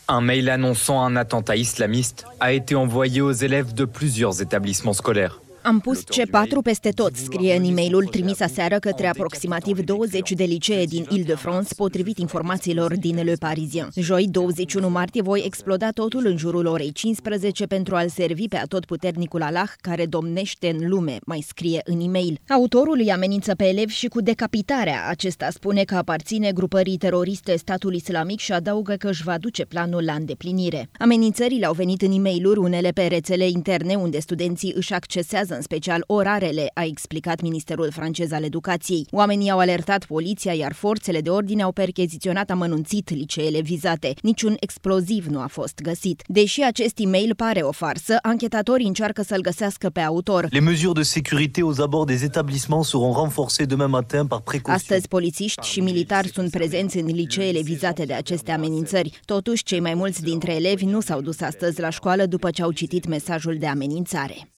Un mail annonçant un attentat islamiste a été envoyé aux élèves de plusieurs établissements scolaires. Am pus C4 peste tot, scrie în e-mailul trimis aseară către aproximativ 20 de licee din Île-de-France, potrivit informațiilor din Le Parisien. Joi, 21 martie, voi exploda totul în jurul orei 15 pentru a-l servi pe atotputernicul Allah care domnește în lume, mai scrie în e-mail. Autorul îi amenință pe elevi și cu decapitarea. Acesta spune că aparține grupării teroriste Statul Islamic și adaugă că își va duce planul la îndeplinire. Amenințările au venit în e-mailuri, unele pe rețele interne, unde studenții își accesează în special orarele, a explicat Ministerul francez al Educației. Oamenii au alertat poliția, iar forțele de ordine au percheziționat amănunțit liceele vizate. Niciun exploziv nu a fost găsit. Deși acest e-mail pare o farsă, anchetatorii încearcă să-l găsească pe autor. Les mesures de sécurité aux abords des établissements seront renforcées demain matin par précaution. Astăzi, polițiști și militari sunt prezenți în liceele vizate de aceste amenințări. Totuși, cei mai mulți dintre elevi nu s-au dus astăzi la școală după ce au citit mesajul de amenințare.